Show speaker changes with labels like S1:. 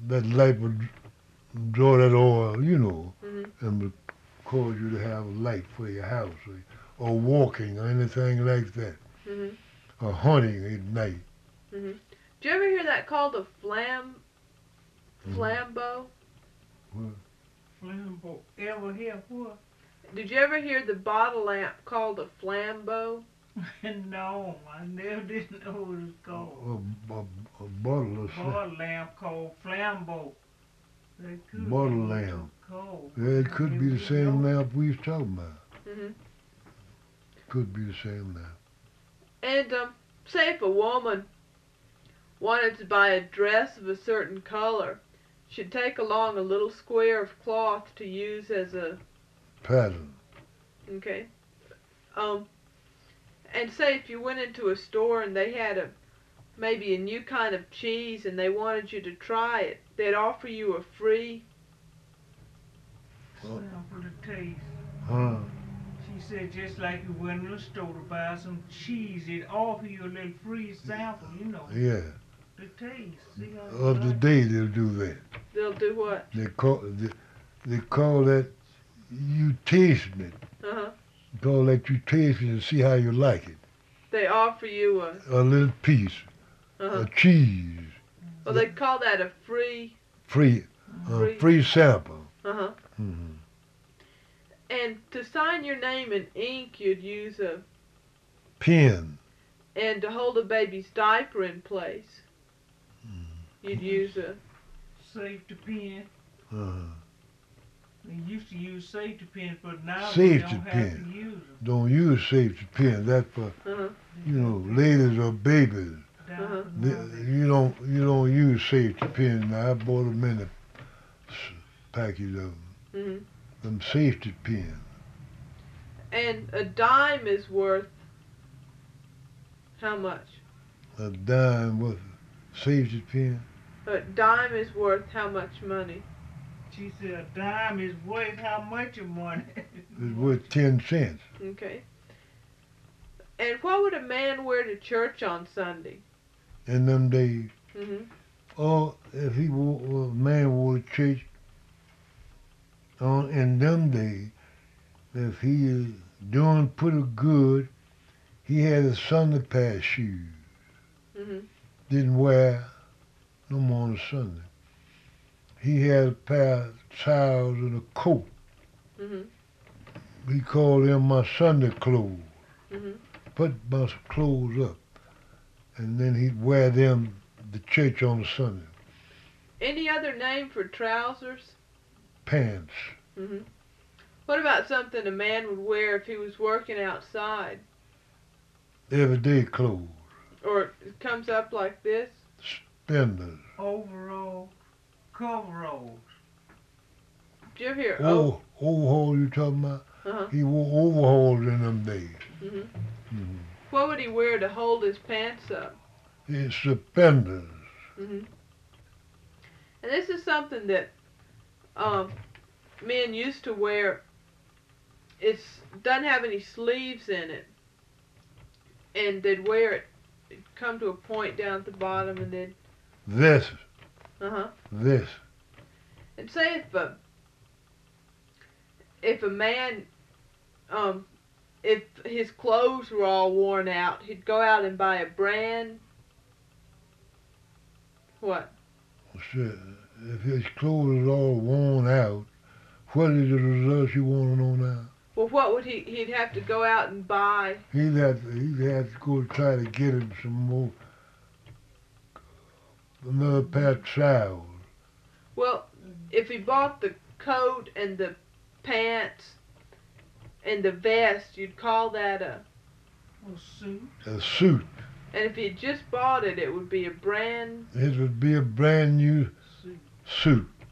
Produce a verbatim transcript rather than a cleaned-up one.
S1: that light would draw that oil, you know,
S2: Mm-hmm.
S1: and would cause you to have a light for your house, or, or walking, or anything like that,
S2: Mm-hmm.
S1: or hunting at night.
S2: Mm-hmm. Do you ever hear that called a flam
S1: Mm-hmm.
S2: flambeau?
S1: Well,
S3: Flambo. Ever hear what?
S2: Did you ever hear the bottle lamp called a flambeau?
S3: No, I never did know what it's called.
S1: a, a, a bottle of sla-
S3: Ball lamp called flambo. That could
S1: bottle
S3: be what
S1: lamp.
S3: it's called.
S1: Yeah, it could be the same lamp we was talking about.
S2: Mm-hmm.
S1: Could be the same lamp.
S2: And um, say if a woman wanted to buy a dress of a certain color, she'd take along a little square of cloth to use as a
S1: Pattern.
S2: okay. Um, and say if you went into a store and they had a maybe a new kind of cheese and they wanted you to try it, they'd offer you a free.
S3: Sample the taste.
S1: Huh?
S3: She said just like you went to the store to buy some cheese, it offer you a little free sample, you know,
S1: Yeah.
S3: the taste. See how you
S1: Of the
S3: like it?
S1: day they'll do that.
S2: They'll do what?
S1: They call they, they call that you tasting it.
S2: Uh huh.
S1: Call that you tasting it and see how you like it.
S2: They offer you a.
S1: A little piece,
S2: Uh huh.
S1: a cheese,
S2: Well, they call that a free.
S1: free, a
S2: Free.
S1: free sample.
S2: Uh huh.
S1: hmm
S2: And to sign your name in ink, you'd use a.
S1: Pen.
S2: And to hold a baby's diaper in place, you'd use a.
S3: Safety pin.
S1: Uh-huh.
S3: They used to use safety pins, but now
S1: Safety
S3: they don't have
S1: pin.
S3: to use them.
S1: Don't use safety pins. That's for
S2: Uh huh.
S1: you know ladies or babies.
S3: Down
S2: Uh-huh.
S3: for
S1: They,
S3: now they-
S1: you don't you don't use safety pins. Now I bought them in a s- package of them.
S2: hmm
S1: Them safety pins.
S2: And a dime is worth. How much?
S1: A dime with a safety pin.
S2: A dime is worth how much money?
S3: She said a dime is worth how much of money?
S1: It's worth ten cents.
S2: Okay. And what would a man wear to church on Sunday?
S1: In them days.
S2: hmm
S1: Or if he wore, a man wore to church on in them days, if he is doing pretty good, he had a Sunday pass shoes.
S2: hmm
S1: Didn't wear no more on Sunday. He had a pair of towels and a coat.
S2: hmm
S1: He called them my Sunday clothes.
S2: hmm
S1: Put my clothes up. And then he'd wear them to church on Sunday.
S2: Any other name for trousers?
S1: Pants.
S2: hmm What about something a man would wear if he was working outside?
S1: Everyday clothes.
S2: Or it comes up like this?
S1: Spenders.
S3: Overall, coveralls.
S2: Did you ever hear
S1: Oh, overhaul you talking about?
S2: oh? Uh-huh.
S1: He wore overalls in them days.
S2: hmm
S1: Mm-hmm.
S2: What would he wear to hold his pants up?
S1: It's suspenders.
S2: hmm And this is something that um, men used to wear. It doesn't have any sleeves in it, and they'd wear it. It'd come to a point down at the bottom, and then
S1: This,
S2: uh huh.
S1: this.
S2: And say if a if a man um if his clothes were all worn out, he'd go out and buy a brand. What?
S1: Shit. If his clothes is all worn out, what is the result you want to know now?
S2: Well, what would he? He'd have to go out and buy.
S1: He'd have to, he'd have to go try to get him some more, another pair of trousers.
S2: Well, if he bought the coat and the pants and the vest, you'd call that a.
S3: A suit.
S1: A suit.
S2: And if he had just bought it, it would be a brand.
S1: It would be a brand new
S3: Suit.
S1: suit.